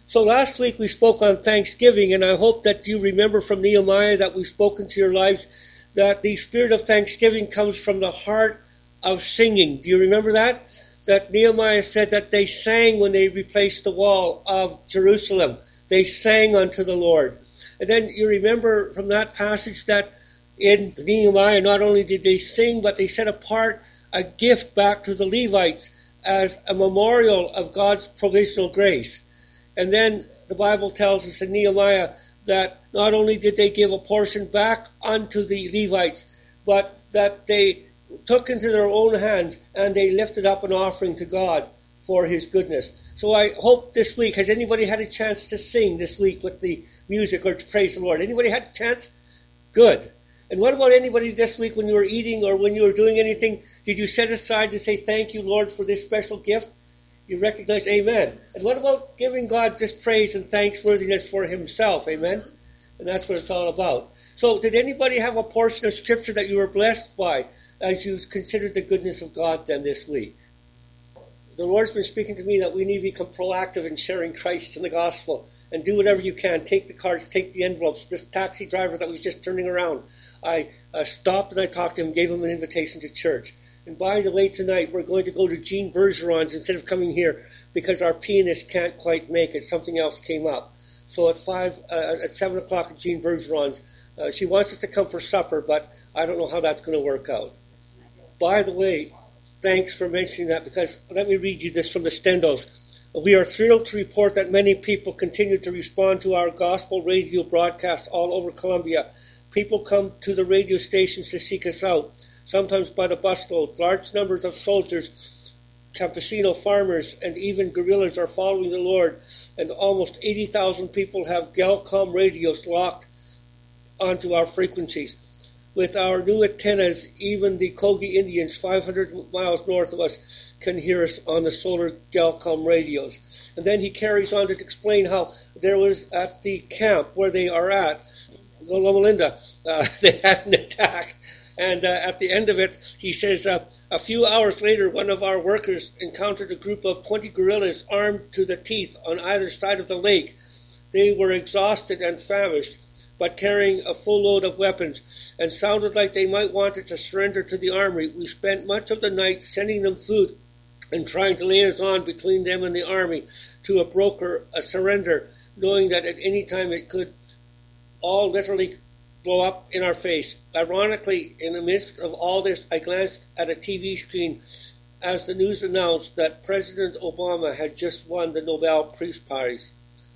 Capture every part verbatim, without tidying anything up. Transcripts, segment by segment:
So last week we spoke on Thanksgiving, and I hope that you remember from Nehemiah that we've spoken to your lives that the spirit of thanksgiving comes from the heart of singing. Do you remember that? That Nehemiah said that they sang when they replaced the wall of Jerusalem. They sang unto the Lord. And then you remember from that passage that in Nehemiah, not only did they sing, but they set apart a gift back to the Levites as a memorial of God's provisional grace. And then the Bible tells us in Nehemiah that not only did they give a portion back unto the Levites, but that they took into their own hands and they lifted up an offering to God for his goodness. So I hope this week, has anybody had a chance to sing this week with the music or to praise the Lord? Anybody had a chance? Good. And what about anybody this week when you were eating or when you were doing anything? Did you set aside and say, thank you, Lord, for this special gift? You recognize, amen. And what about giving God just praise and thanksworthiness for himself, amen? And that's what it's all about. So did anybody have a portion of Scripture that you were blessed by as you considered the goodness of God then this week? The Lord's been speaking to me that we need to become proactive in sharing Christ and the gospel and do whatever you can. Take the cards, take the envelopes. This taxi driver that was just turning around, I uh, stopped and I talked to him, gave him an invitation to church. And by the way, tonight we're going to go to Jean Bergeron's instead of coming here because our pianist can't quite make it. Something else came up. So at five, uh, at seven o'clock at Jean Bergeron's, uh, she wants us to come for supper, but I don't know how that's going to work out. By the way, thanks for mentioning that, because let me read you this from the Stendos. We are thrilled to report that many people continue to respond to our gospel radio broadcast all over Colombia. People come to the radio stations to seek us out, sometimes by the busload. Large numbers of soldiers, campesino farmers, and even guerrillas are following the Lord, and almost eighty thousand people have Galcom radios locked onto our frequencies. With our new antennas, even the Kogi Indians five hundred miles north of us can hear us on the solar Galcom radios. And then he carries on to explain how there was at the camp where they are at, Loma Linda, uh, they had an attack. And uh, at the end of it, he says, uh, a few hours later, one of our workers encountered a group of twenty guerrillas armed to the teeth on either side of the lake. They were exhausted and famished, but carrying a full load of weapons, and sounded like they might wanted to surrender to the army. We spent much of the night sending them food and trying to liaison between them and the army to a broker a surrender, knowing that at any time it could all literally blow up in our face. Ironically, in the midst of all this, I glanced at a T V screen as the news announced that President Obama had just won the Nobel Peace Prize.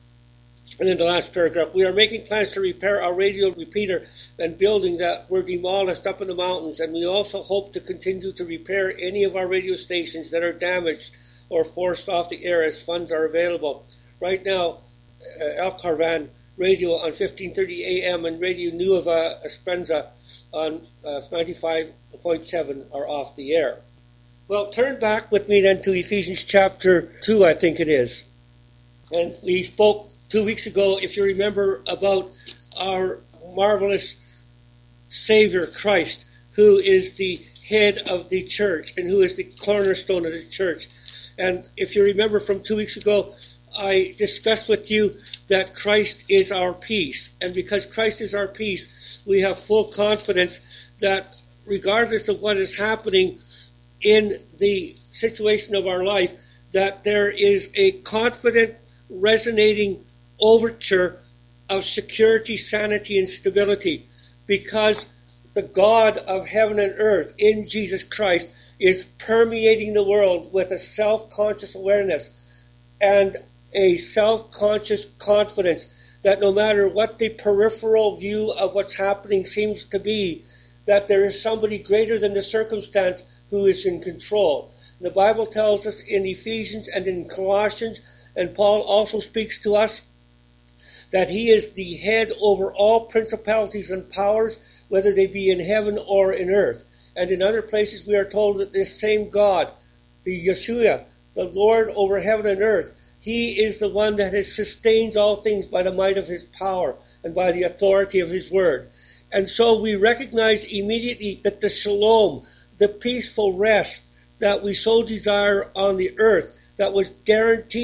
And in the last paragraph, we are making plans to repair our radio repeater and building that were demolished up in the mountains, and we also hope to continue to repair any of our radio stations that are damaged or forced off the air as funds are available. Right now, uh, El Carvan radio on fifteen thirty A M and Radio Nueva Esperanza on uh, ninety-five point seven are off the air. Well, turn back with me then to Ephesians chapter two, I think it is. And we spoke two weeks ago, if you remember, about our marvelous Savior, Christ, who is the head of the church and who is the cornerstone of the church. And if you remember from two weeks ago, I discussed with you that Christ is our peace. And because Christ is our peace, we have full confidence that regardless of what is happening in the situation of our life, that there is a confident, resonating overture of security, sanity, and stability, because the God of heaven and earth in Jesus Christ is permeating the world with a self-conscious awareness and a self-conscious confidence that no matter what the peripheral view of what's happening seems to be, that there is somebody greater than the circumstance who is in control. The Bible tells us in Ephesians and in Colossians, and Paul also speaks to us, that he is the head over all principalities and powers, whether they be in heaven or in earth. And in other places we are told that this same God, the Yeshua, the Lord over heaven and earth, he is the one that has sustains all things by the might of his power and by the authority of his word. And so we recognize immediately that the shalom, the peaceful rest that we so desire on the earth, that was guaranteed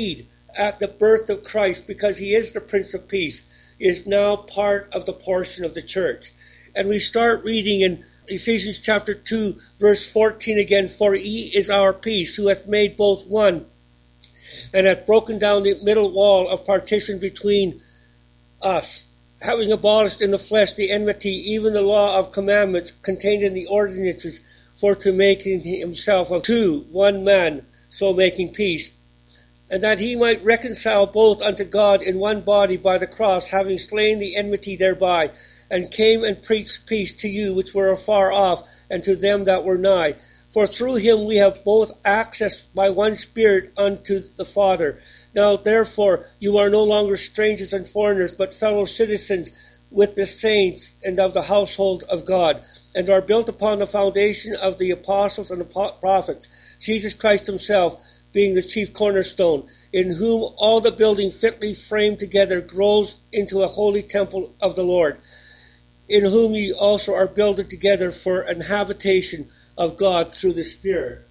at the birth of Christ, because he is the Prince of Peace, is now part of the portion of the church. And we start reading in Ephesians chapter two, verse fourteen again, "For he is our peace, who hath made both one, and hath broken down the middle wall of partition between us, having abolished in the flesh the enmity, even the law of commandments contained in the ordinances, for to make in himself of two one man, so making peace, and that he might reconcile both unto God in one body by the cross, having slain the enmity thereby, and came and preached peace to you which were afar off, and to them that were nigh. For through him we have both access by one Spirit unto the Father. Now therefore you are no longer strangers and foreigners, but fellow citizens with the saints and of the household of God, and are built upon the foundation of the apostles and the prophets, Jesus Christ himself being the chief cornerstone, in whom all the building fitly framed together grows into a holy temple of the Lord, in whom ye also are builded together for an habitation of God through the Spirit."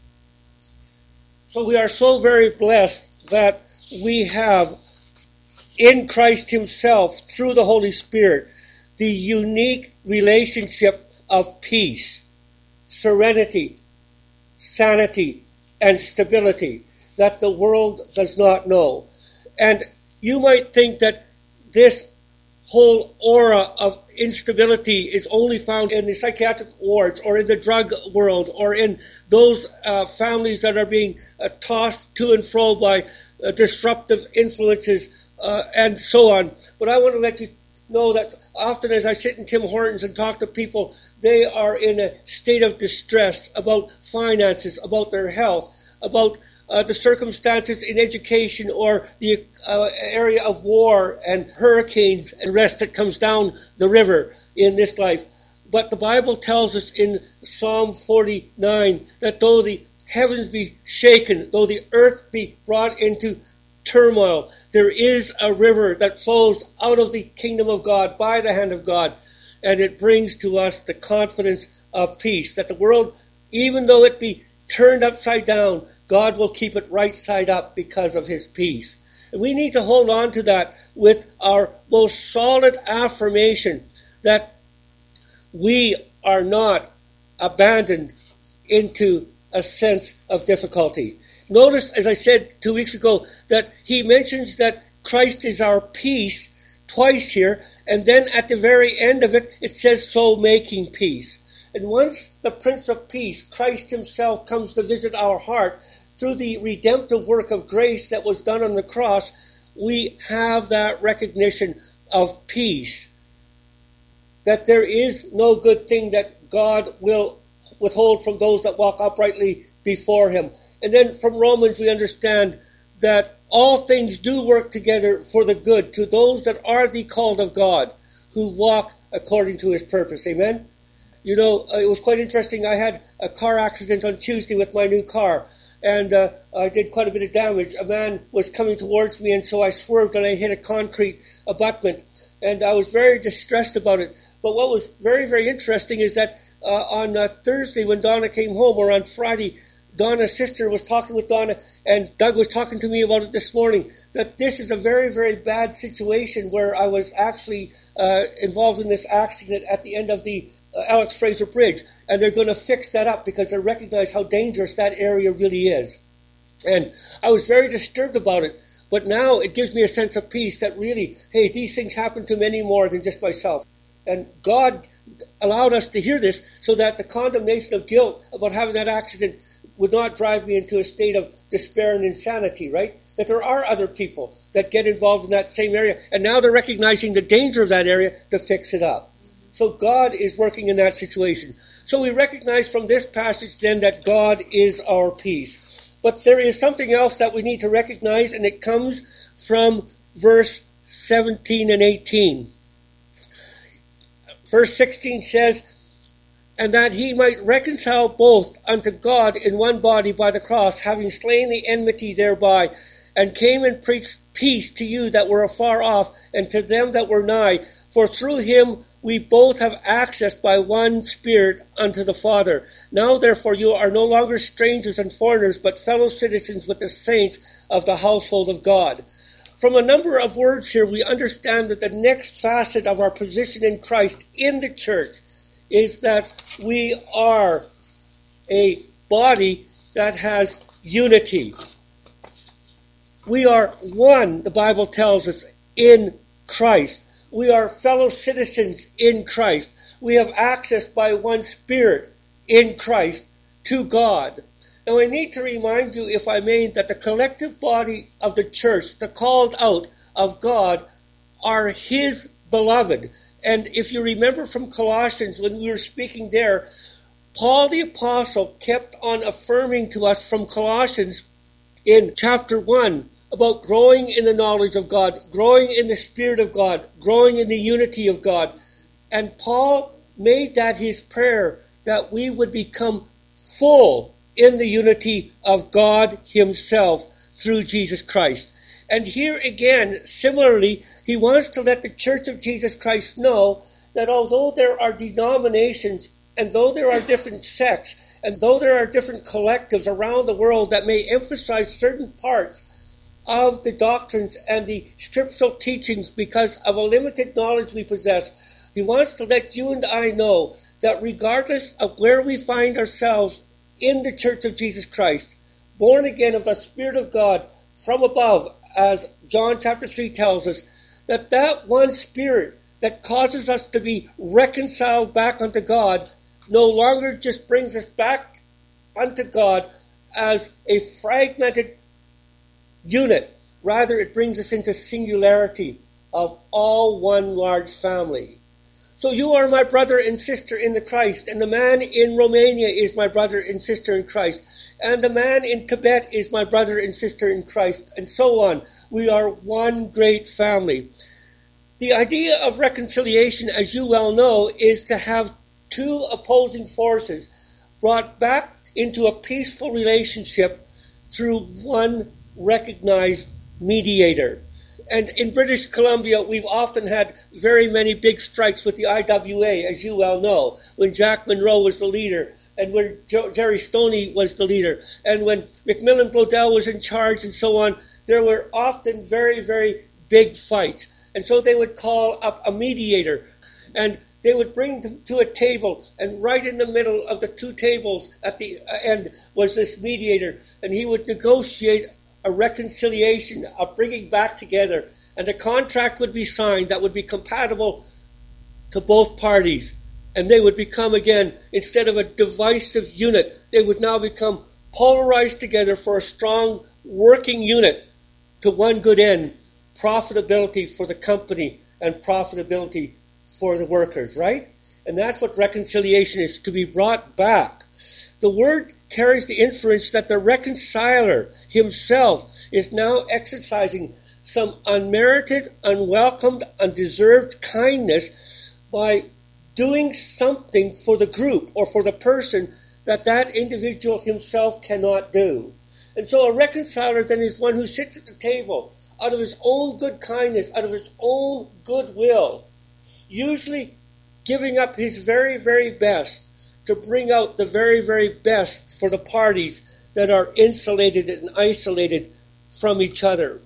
So we are so very blessed that we have in Christ himself, through the Holy Spirit, the unique relationship of peace, serenity, sanity, and stability that the world does not know. And you might think that this whole aura of instability is only found in the psychiatric wards or in the drug world or in those uh, families that are being uh, tossed to and fro by uh, disruptive influences uh, and so on. But I want to let you know that often as I sit in Tim Hortons and talk to people, they are in a state of distress about finances, about their health, about Uh, the circumstances in education or the uh, area of war and hurricanes and rest that comes down the river in this life. But the Bible tells us in Psalm forty-nine that though the heavens be shaken, though the earth be brought into turmoil, there is a river that flows out of the kingdom of God by the hand of God, and it brings to us the confidence of peace, that the world, even though it be turned upside down, God will keep it right side up because of his peace. And we need to hold on to that with our most solid affirmation that we are not abandoned into a sense of difficulty. Notice, as I said two weeks ago, that he mentions that Christ is our peace twice here, and then at the very end of it, it says, so making peace. And once the Prince of Peace, Christ himself, comes to visit our heart, through the redemptive work of grace that was done on the cross, we have that recognition of peace. That there is no good thing that God will withhold from those that walk uprightly before him. And then from Romans we understand that all things do work together for the good to those that are the called of God, who walk according to his purpose. Amen? You know, it was quite interesting. I had a car accident on Tuesday with my new car. And uh, I did quite a bit of damage. A man was coming towards me, and so I swerved and I hit a concrete abutment. And I was very distressed about it. But what was very, very interesting is that uh, on uh, Thursday when Donna came home, or on Friday, Donna's sister was talking with Donna, and Doug was talking to me about it this morning, that this is a very, very bad situation where I was actually uh, involved in this accident at the end of the uh, Alex Fraser Bridge. And they're going to fix that up because they recognize how dangerous that area really is. And I was very disturbed about it. But now it gives me a sense of peace that really, hey, these things happen to many more than just myself. And God allowed us to hear this so that the condemnation of guilt about having that accident would not drive me into a state of despair and insanity, right? That there are other people that get involved in that same area. And now they're recognizing the danger of that area to fix it up. So God is working in that situation. So we recognize from this passage then that God is our peace. But there is something else that we need to recognize, and it comes from verse seventeen and eighteen. Verse sixteen says, and that he might reconcile both unto God in one body by the cross, having slain the enmity thereby, and came and preached peace to you that were afar off, and to them that were nigh. For through him we both have access by one Spirit unto the Father. Now therefore you are no longer strangers and foreigners, but fellow citizens with the saints of the household of God. From a number of words here, we understand that the next facet of our position in Christ in the church is that we are a body that has unity. We are one, the Bible tells us, in Christ. We are fellow citizens in Christ. We have access by one Spirit in Christ to God. Now I need to remind you, if I may, that the collective body of the church, the called out of God, are His beloved. And if you remember from Colossians, when we were speaking there, Paul the Apostle kept on affirming to us from Colossians in chapter one about growing in the knowledge of God, growing in the Spirit of God, growing in the unity of God. And Paul made that his prayer, that we would become full in the unity of God Himself through Jesus Christ. And here again, similarly, he wants to let the Church of Jesus Christ know that although there are denominations, and though there are different sects, and though there are different collectives around the world that may emphasize certain parts of the doctrines and the scriptural teachings because of a limited knowledge we possess, he wants to let you and I know that regardless of where we find ourselves in the Church of Jesus Christ, born again of the Spirit of God from above, as John chapter three tells us, that that one Spirit that causes us to be reconciled back unto God no longer just brings us back unto God as a fragmented unit. Rather, it brings us into singularity of all one large family. So you are my brother and sister in the Christ, and the man in Romania is my brother and sister in Christ, and the man in Tibet is my brother and sister in Christ, and so on. We are one great family. The idea of reconciliation, as you well know, is to have two opposing forces brought back into a peaceful relationship through one recognized mediator. And in British Columbia, we've often had very many big strikes with the I W A, as you well know, when Jack Monroe was the leader, and when jo- Jerry Stoney was the leader, and when Macmillan Brodell was in charge, and so on. There were often very, very big fights. And so they would call up a mediator, and they would bring them to a table, and right in the middle of the two tables at the end was this mediator, and he would negotiate a reconciliation, a bringing back together, and a contract would be signed that would be compatible to both parties. And they would become again, instead of a divisive unit, they would now become polarized together for a strong working unit to one good end, profitability for the company and profitability for the workers, right? And that's what reconciliation is, to be brought back. The word carries the inference that the reconciler himself is now exercising some unmerited, unwelcomed, undeserved kindness by doing something for the group or for the person that that individual himself cannot do. And so a reconciler then is one who sits at the table out of his own good kindness, out of his own goodwill, usually giving up his very, very best to bring out the very, very best for the parties that are insulated and isolated from each other.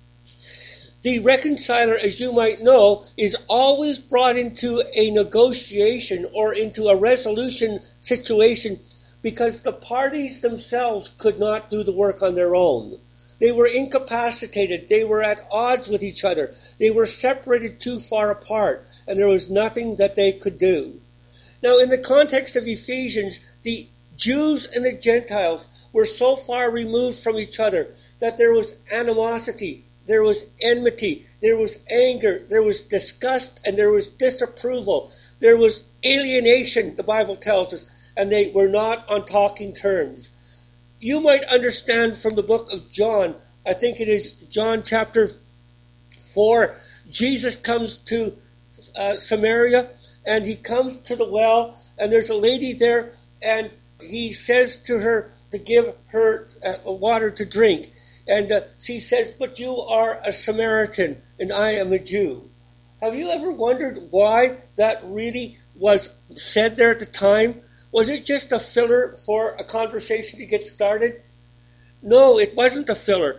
The reconciler, as you might know, is always brought into a negotiation or into a resolution situation because the parties themselves could not do the work on their own. They were incapacitated. They were at odds with each other. They were separated too far apart, and there was nothing that they could do. Now, in the context of Ephesians, the Jews and the Gentiles were so far removed from each other that there was animosity, there was enmity, there was anger, there was disgust, and there was disapproval. There was alienation, the Bible tells us, and they were not on talking terms. You might understand from the book of John, I think it is John chapter four, Jesus comes to uh, Samaria, and he comes to the well, and there's a lady there, and he says to her to give her uh, water to drink. And uh, she says, "But you are a Samaritan, and I am a Jew." Have you ever wondered why that really was said there at the time? Was it just a filler for a conversation to get started? No, it wasn't a filler.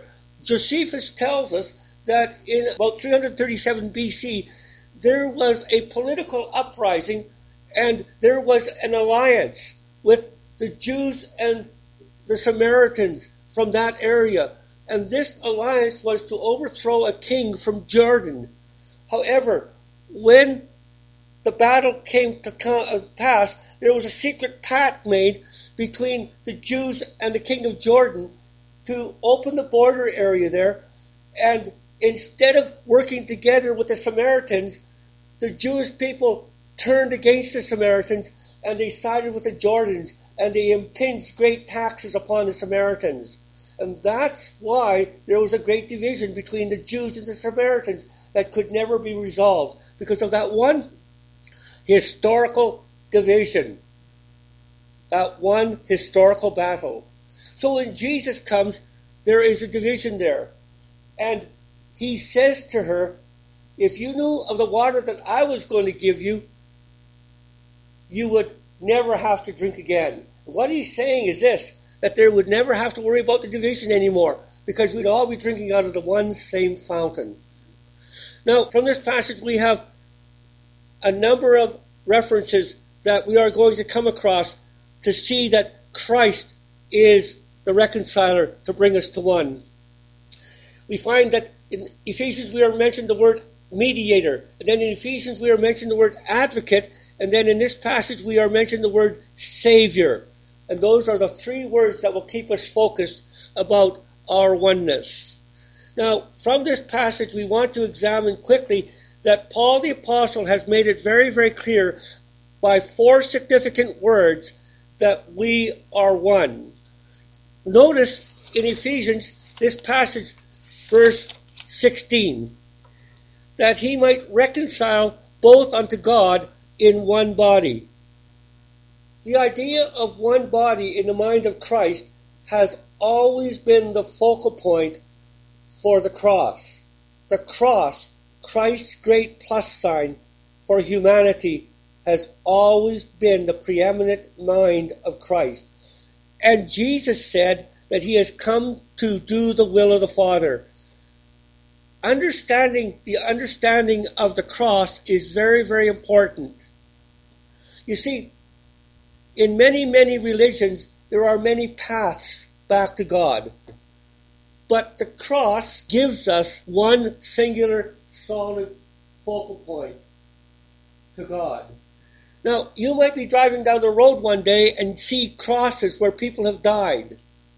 Josephus tells us that in about three hundred thirty-seven B C, there was a political uprising and there was an alliance with the Jews and the Samaritans from that area. And this alliance was to overthrow a king from Jordan. However, when the battle came to pass, there was a secret pact made between the Jews and the king of Jordan to open the border area there. And instead of working together with the Samaritans, the Jewish people turned against the Samaritans and they sided with the Jordans, and they impinged great taxes upon the Samaritans. And that's why there was a great division between the Jews and the Samaritans that could never be resolved, because of that one historical division, that one historical battle. So when Jesus comes, there is a division there. And he says to her, if you knew of the water that I was going to give you, you would never have to drink again. What he's saying is this, that there would never have to worry about the division anymore, because we'd all be drinking out of the one same fountain. Now, from this passage we have a number of references that we are going to come across to see that Christ is the reconciler to bring us to one. We find that in Ephesians we are mentioned the word mediator, and then in Ephesians we are mentioned the word advocate, and then in this passage we are mentioned the word Savior. And those are the three words that will keep us focused about our oneness. Now, from this passage, we want to examine quickly that Paul the Apostle has made it very, very clear by four significant words that we are one. Notice in Ephesians, this passage, verse sixteen, that he might reconcile both unto God in one body. The idea of one body in the mind of Christ has always been the focal point for the cross. The cross, Christ's great plus sign for humanity, has always been the preeminent mind of Christ. And Jesus said that he has come to do the will of the Father. Understanding the understanding of the cross is very, very important. You see, in many, many religions, there are many paths back to God. But the cross gives us one singular, solid focal point to God. Now, you might be driving down the road one day and see crosses where people have died.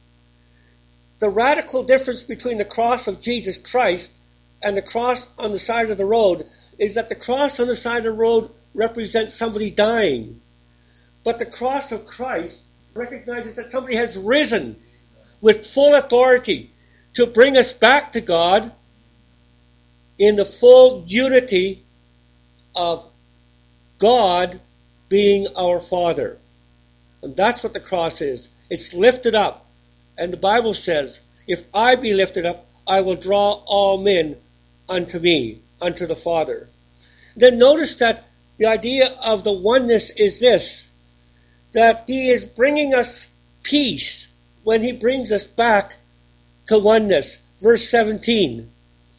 The radical difference between the cross of Jesus Christ and the cross on the side of the road is that the cross on the side of the road represents somebody dying. But the cross of Christ recognizes that somebody has risen with full authority to bring us back to God in the full unity of God being our Father. And that's what the cross is. It's lifted up. And the Bible says, if I be lifted up, I will draw all men unto me, unto the Father. Then notice that the idea of the oneness is this, that he is bringing us peace when he brings us back to oneness. Verse seventeen.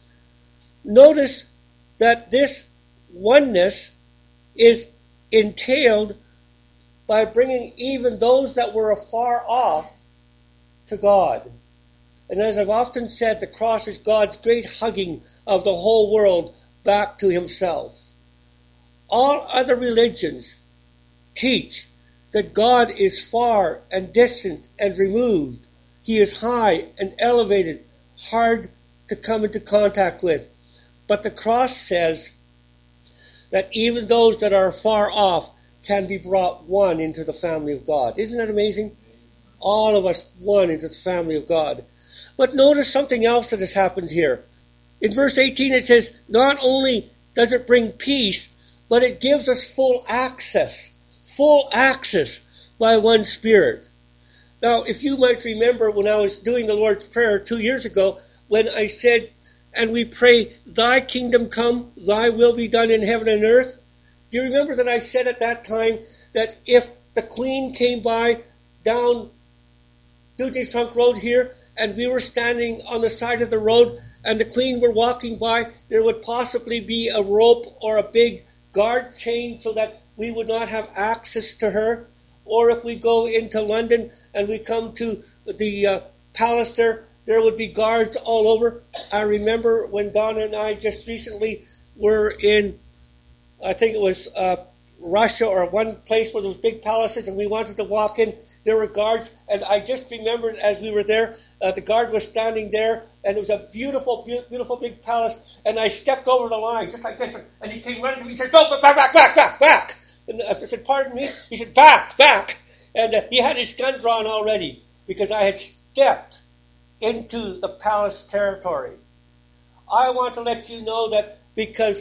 Notice that this oneness is entailed by bringing even those that were afar off to God. And as I've often said, the cross is God's great hugging of the whole world back to himself. All other religions teach that God is far and distant and removed. He is high and elevated, hard to come into contact with. But the cross says that even those that are far off can be brought one into the family of God. Isn't that amazing? All of us one into the family of God. But notice something else that has happened here. In verse eighteen it says, not only does it bring peace, but it gives us full access. Full access by one Spirit. Now, if you might remember when I was doing the Lord's Prayer two years ago, when I said, and we pray, thy kingdom come, thy will be done in heaven and earth. Do you remember that I said at that time that if the Queen came by down Dutton Trunk Road here, and we were standing on the side of the road, and the Queen were walking by, there would possibly be a rope or a big guard chain so that we would not have access to her. Or if we go into London and we come to the uh, palace there, there would be guards all over. I remember when Donna and I just recently were in, I think it was uh, Russia or one place where there was big palaces, and we wanted to walk in. There were guards, and I just remembered as we were there, uh, the guard was standing there, and it was a beautiful, beautiful big palace, and I stepped over the line, just like this, and he came running to me, he said, "Go, back, back, back, back, back!" And I said, "Pardon me?" He said, "Back, back!" And uh, he had his gun drawn already, because I had stepped into the palace territory. I want to let you know that because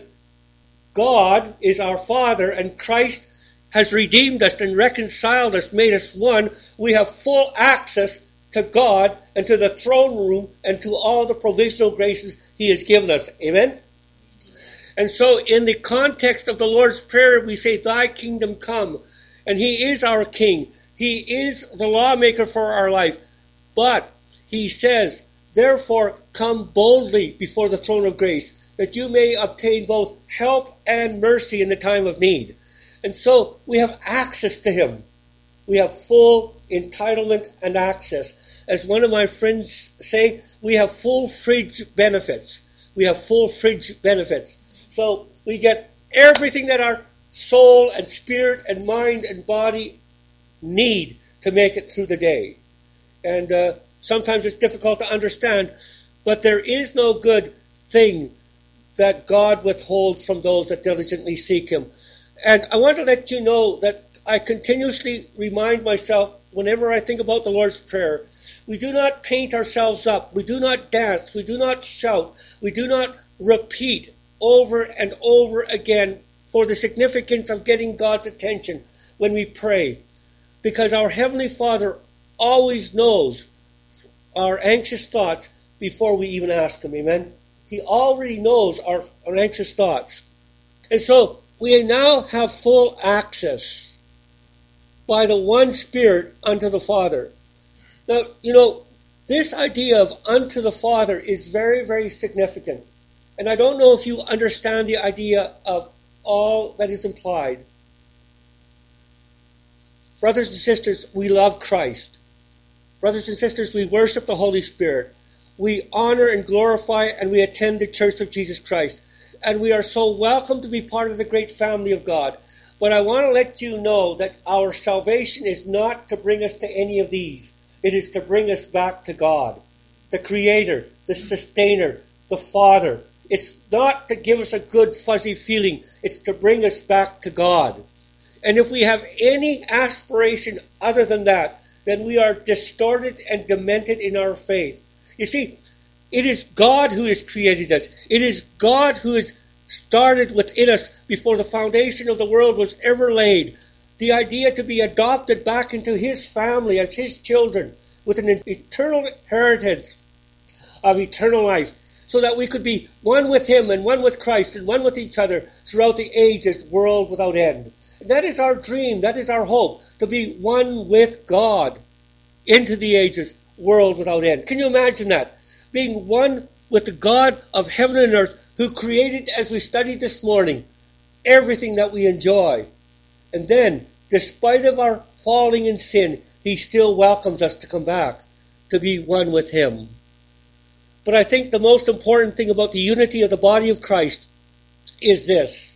God is our Father, and Christ has redeemed us and reconciled us, made us one, we have full access to God and to the throne room and to all the provisional graces He has given us. Amen? And so in the context of the Lord's Prayer, we say, "Thy kingdom come." And He is our King. He is the lawmaker for our life. But He says, "Therefore come boldly before the throne of grace, that you may obtain both help and mercy in the time of need." And so we have access to Him. We have full entitlement and access. As one of my friends say, we have full fridge benefits. We have full fridge benefits. So we get everything that our soul and spirit and mind and body need to make it through the day. And uh, sometimes it's difficult to understand, but there is no good thing that God withholds from those that diligently seek Him. And I want to let you know that I continuously remind myself, whenever I think about the Lord's Prayer, we do not paint ourselves up. We do not dance. We do not shout. We do not repeat over and over again for the significance of getting God's attention when we pray. Because our Heavenly Father always knows our anxious thoughts before we even ask Him. Amen? He already knows our, our anxious thoughts. And so we now have full access by the one Spirit unto the Father. Now, you know, this idea of unto the Father is very, very significant. And I don't know if you understand the idea of all that is implied. Brothers and sisters, we love Christ. Brothers and sisters, we worship the Holy Spirit. We honor and glorify and we attend the Church of Jesus Christ. And we are so welcome to be part of the great family of God. But I want to let you know that our salvation is not to bring us to any of these. It is to bring us back to God, the Creator, the Sustainer, the Father. It's not to give us a good fuzzy feeling. It's to bring us back to God. And if we have any aspiration other than that, then we are distorted and demented in our faith. You see, it is God who has created us. It is God who has started within us before the foundation of the world was ever laid. The idea to be adopted back into His family as His children with an eternal inheritance of eternal life, so that we could be one with Him and one with Christ and one with each other throughout the ages, world without end. And that is our dream, that is our hope, to be one with God into the ages, world without end. Can you imagine that? Being one with the God of heaven and earth, who created, as we studied this morning, everything that we enjoy. And then, despite of our falling in sin, He still welcomes us to come back, to be one with Him. But I think the most important thing about the unity of the body of Christ is this.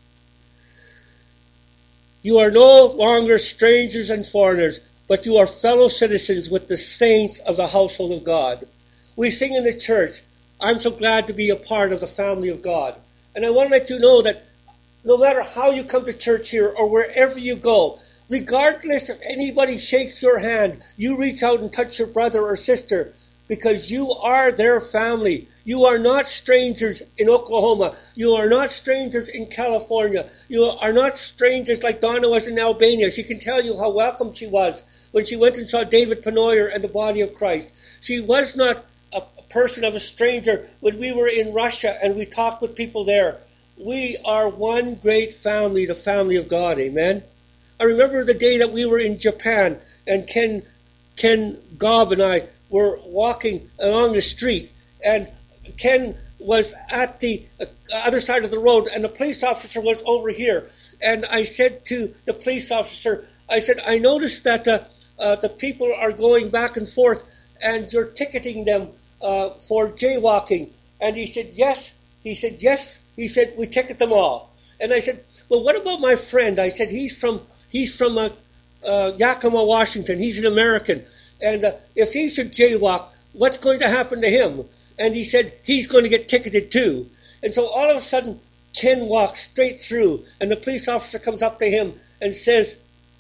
You are no longer strangers and foreigners, but you are fellow citizens with the saints of the household of God. We sing in the church, "I'm so glad to be a part of the family of God." And I want to let you know that no matter how you come to church here or wherever you go, regardless if anybody shakes your hand, you reach out and touch your brother or sister, because you are their family. You are not strangers in Oklahoma. You are not strangers in California. You are not strangers like Donna was in Albania. She can tell you how welcome she was when she went and saw David Penoyer and the body of Christ. She was not a person of a stranger when we were in Russia and we talked with people there. We are one great family, the family of God. Amen. I remember the day that we were in Japan, and Ken Ken Gobb and I were walking along the street, and Ken was at the other side of the road, and the police officer was over here. And I said to the police officer, I said, I noticed that uh, uh, the people are going back and forth, and you're ticketing them uh, for jaywalking. And he said, yes. He said, yes. He said, we ticket them all. And I said, well, what about my friend? I said, he's from he's from uh, uh, Yakima, Washington. He's an American. And uh, if he should jaywalk, what's going to happen to him? And he said, he's going to get ticketed too. And so all of a sudden, Ken walks straight through, and the police officer comes up to him and says,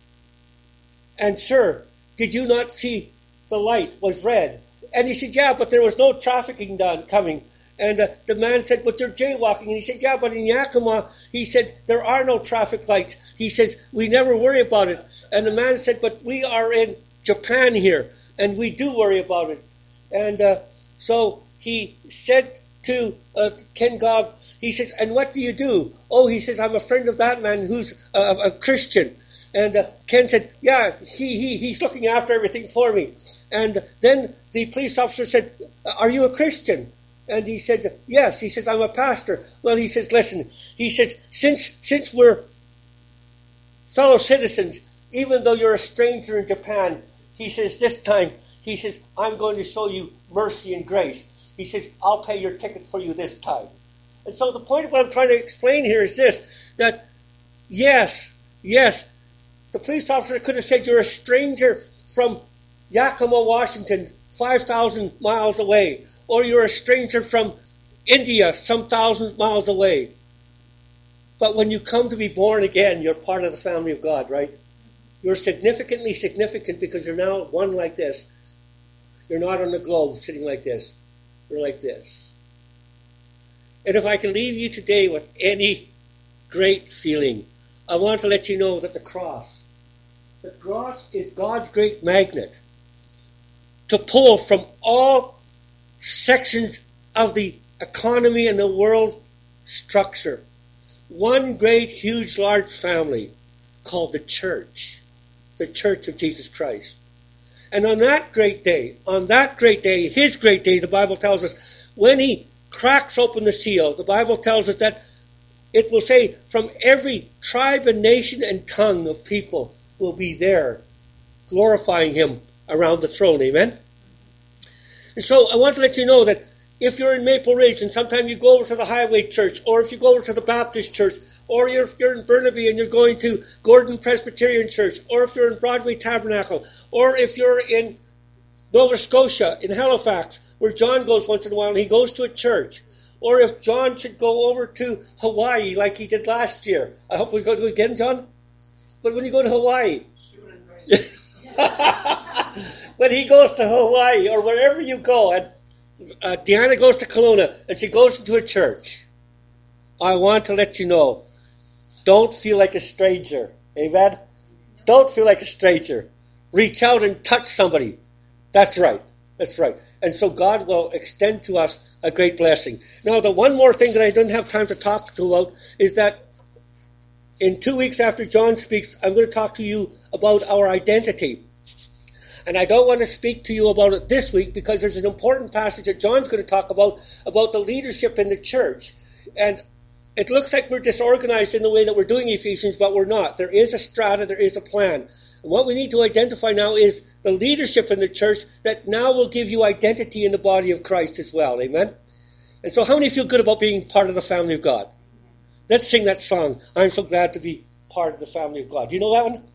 and sir, did you not see the light was red? And he said, yeah, but there was no trafficking done coming. And uh, the man said, but you're jaywalking. And he said, yeah, but in Yakima, he said, there are no traffic lights. He says, we never worry about it. And the man said, but we are in Japan here, and we do worry about it. And uh, so he said to uh, Ken Gog, he says, and what do you do? Oh, he says, I'm a friend of that man who's uh, a Christian. And uh, Ken said, yeah, he, he he's looking after everything for me. And then the police officer said, are you a Christian? And he said, yes. He says, I'm a pastor. Well, he says, listen, he says, since since we're fellow citizens, even though you're a stranger in Japan, he says, this time, he says, I'm going to show you mercy and grace. He says, I'll pay your ticket for you this time. And so the point of what I'm trying to explain here is this, that yes, yes, the police officer could have said you're a stranger from Yakima, Washington, five thousand miles away, or you're a stranger from India, some thousand miles away. But when you come to be born again, you're part of the family of God, right? You're significantly significant because you're now one like this. You're not on the globe sitting like this. You're like this. And if I can leave you today with any great feeling, I want to let you know that the cross, the cross is God's great magnet to pull from all sections of the economy and the world structure one great, huge, large family called the church, the Church of Jesus Christ. And on that great day, on that great day, his great day, the Bible tells us, when he cracks open the seal, the Bible tells us that it will say, from every tribe and nation and tongue of people will be there, glorifying him around the throne. Amen? And so I want to let you know that if you're in Maple Ridge and sometime you go over to the Highway Church, or if you go over to the Baptist Church, or you're, if you're in Burnaby and you're going to Gordon Presbyterian Church, or if you're in Broadway Tabernacle, or if you're in Nova Scotia, in Halifax, where John goes once in a while and he goes to a church, or if John should go over to Hawaii like he did last year. I hope we go to it again, John. But when you go to Hawaii, when he goes to Hawaii or wherever you go, and uh, Deanna goes to Kelowna and she goes into a church, I want to let you know, don't feel like a stranger. Amen? Don't feel like a stranger. Reach out and touch somebody. That's right. That's right. And so God will extend to us a great blessing. Now, the one more thing that I didn't have time to talk to about is that in two weeks after John speaks, I'm going to talk to you about our identity. And I don't want to speak to you about it this week because there's an important passage that John's going to talk about, about the leadership in the church. And it looks like we're disorganized in the way that we're doing Ephesians, but we're not. There is a strata, there is a plan. And what we need to identify now is the leadership in the church that now will give you identity in the body of Christ as well. Amen? And so how many feel good about being part of the family of God? Let's sing that song, I'm so glad to be part of the family of God. Do you know that one?